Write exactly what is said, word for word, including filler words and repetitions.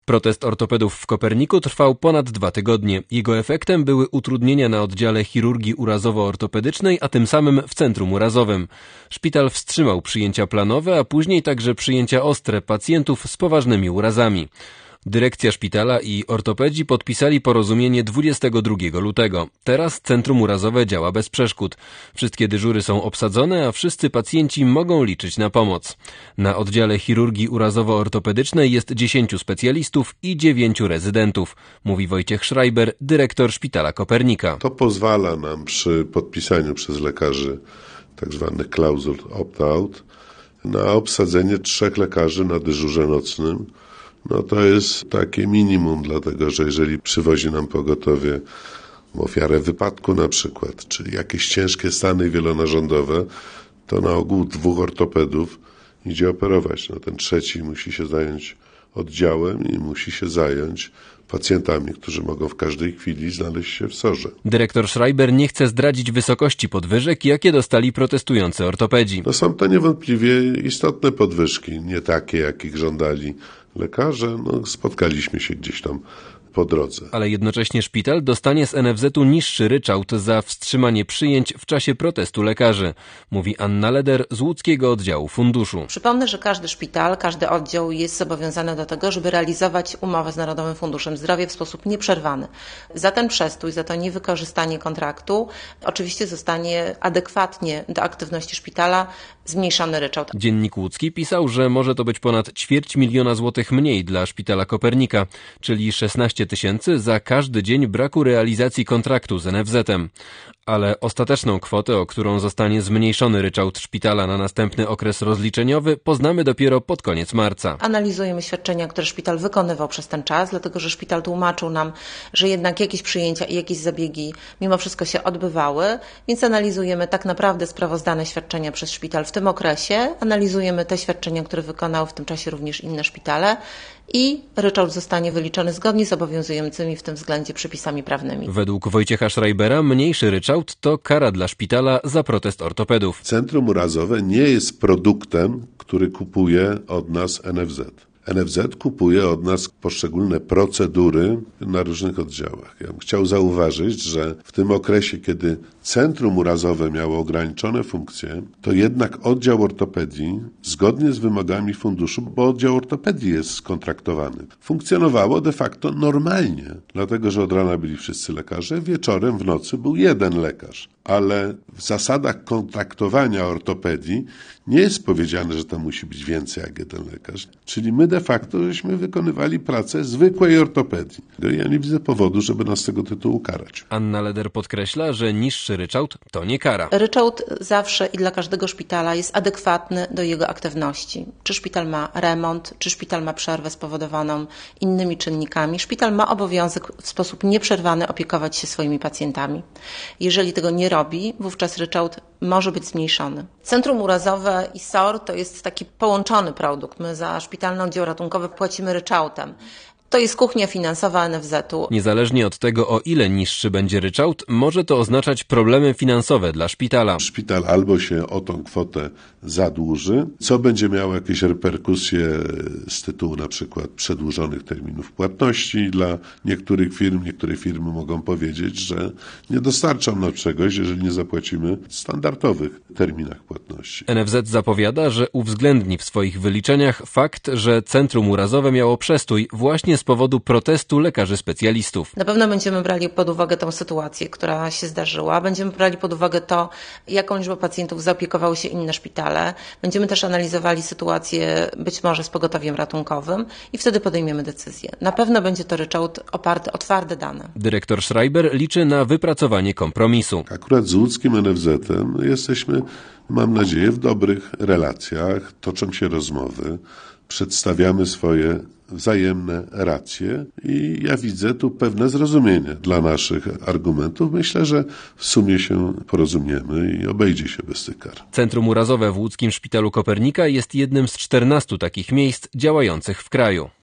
Protest ortopedów w Koperniku trwał ponad dwa tygodnie. Jego efektem były utrudnienia na oddziale chirurgii urazowo-ortopedycznej, a tym samym w centrum urazowym. Szpital wstrzymał przyjęcia planowe, a później także przyjęcia ostre pacjentów z poważnymi urazami. Dyrekcja szpitala i ortopedzi podpisali porozumienie dwudziestego drugiego lutego. Teraz centrum urazowe działa bez przeszkód. Wszystkie dyżury są obsadzone, a wszyscy pacjenci mogą liczyć na pomoc. Na oddziale chirurgii urazowo-ortopedycznej jest dziesięciu specjalistów i dziewięciu rezydentów, mówi Wojciech Schreiber, dyrektor Szpitala Kopernika. To pozwala nam przy podpisaniu przez lekarzy tak zwanych klauzul opt-out na obsadzenie trzech lekarzy na dyżurze nocnym. No to jest takie minimum, dlatego że jeżeli przywozi nam pogotowie ofiarę wypadku na przykład, czyli jakieś ciężkie stany wielonarządowe, to na ogół dwóch ortopedów idzie operować. No ten trzeci musi się zająć oddziałem i musi się zająć pacjentami, którzy mogą w każdej chwili znaleźć się w sorze. Dyrektor Schreiber nie chce zdradzić wysokości podwyżek, jakie dostali protestujący ortopedzi. No są to niewątpliwie istotne podwyżki, nie takie, jakich żądali lekarze. No, spotkaliśmy się gdzieś tam po drodze. Ale jednocześnie szpital dostanie z N F Z u niższy ryczałt za wstrzymanie przyjęć w czasie protestu lekarzy, mówi Anna Leder z łódzkiego oddziału funduszu. Przypomnę, że każdy szpital, każdy oddział jest zobowiązany do tego, żeby realizować umowę z Narodowym Funduszem Zdrowia w sposób nieprzerwany. Za ten przestój, za to niewykorzystanie kontraktu oczywiście zostanie adekwatnie do aktywności szpitala zmniejszony ryczałt. Dziennik Łódzki pisał, że może to być ponad ćwierć miliona złotych mniej dla Szpitala Kopernika, czyli szesnaście tysięcy za każdy dzień braku realizacji kontraktu z N F Z em. Ale ostateczną kwotę, o którą zostanie zmniejszony ryczałt szpitala na następny okres rozliczeniowy, poznamy dopiero pod koniec marca. Analizujemy świadczenia, które szpital wykonywał przez ten czas, dlatego że szpital tłumaczył nam, że jednak jakieś przyjęcia i jakieś zabiegi mimo wszystko się odbywały, więc analizujemy tak naprawdę sprawozdane świadczenia przez szpital w tym okresie, analizujemy te świadczenia, które wykonały w tym czasie również inne szpitale i ryczałt zostanie wyliczony zgodnie z obowiązującymi w tym względzie przepisami prawnymi. Według Wojciecha Schreibera mniejszy ryczałt to kara dla szpitala za protest ortopedów. Centrum urazowe nie jest produktem, który kupuje od nas N F Z. N F Z kupuje od nas poszczególne procedury na różnych oddziałach. Ja bym chciał zauważyć, że w tym okresie, kiedy centrum urazowe miało ograniczone funkcje, to jednak oddział ortopedii, zgodnie z wymogami funduszu, bo oddział ortopedii jest skontraktowany, funkcjonowało de facto normalnie, dlatego że od rana byli wszyscy lekarze, wieczorem w nocy był jeden lekarz. Ale w zasadach kontraktowania ortopedii nie jest powiedziane, że tam musi być więcej jak jeden lekarz. Czyli my de facto żeśmy wykonywali pracę zwykłej ortopedii. Ja nie widzę powodu, żeby nas z tego tytułu karać. Anna Leder podkreśla, że niższy ryczałt to nie kara. Ryczałt zawsze i dla każdego szpitala jest adekwatny do jego aktywności. Czy szpital ma remont, czy szpital ma przerwę spowodowaną innymi czynnikami. Szpital ma obowiązek w sposób nieprzerwany opiekować się swoimi pacjentami. Jeżeli tego nie robi, wówczas ryczałt może być zmniejszony. Centrum urazowe i S O R to jest taki połączony produkt. My za szpitalny oddział ratunkowy płacimy ryczałtem. To jest kuchnia finansowa N F Z u. Niezależnie od tego, o ile niższy będzie ryczałt, może to oznaczać problemy finansowe dla szpitala. Szpital albo się o tą kwotę zadłuży, co będzie miało jakieś reperkusje z tytułu na przykład przedłużonych terminów płatności dla niektórych firm. Niektóre firmy mogą powiedzieć, że nie dostarczą nam czegoś, jeżeli nie zapłacimy w standardowych terminach płatności. N F Z zapowiada, że uwzględni w swoich wyliczeniach fakt, że centrum urazowe miało przestój właśnie z powodu protestu lekarzy specjalistów. Na pewno będziemy brali pod uwagę tę sytuację, która się zdarzyła. Będziemy brali pod uwagę to, jaką liczbą pacjentów zaopiekowały się inne szpitale. Będziemy też analizowali sytuację być może z pogotowiem ratunkowym i wtedy podejmiemy decyzję. Na pewno będzie to ryczałt oparty o twarde dane. Dyrektor Schreiber liczy na wypracowanie kompromisu. Akurat z łódzkim N F Z em jesteśmy, mam nadzieję, w dobrych relacjach. Toczą się rozmowy. Przedstawiamy swoje wzajemne racje i ja widzę tu pewne zrozumienie dla naszych argumentów. Myślę, że w sumie się porozumiemy i obejdzie się bez tych kar. Centrum urazowe w łódzkim Szpitalu Kopernika jest jednym z czternastu takich miejsc działających w kraju.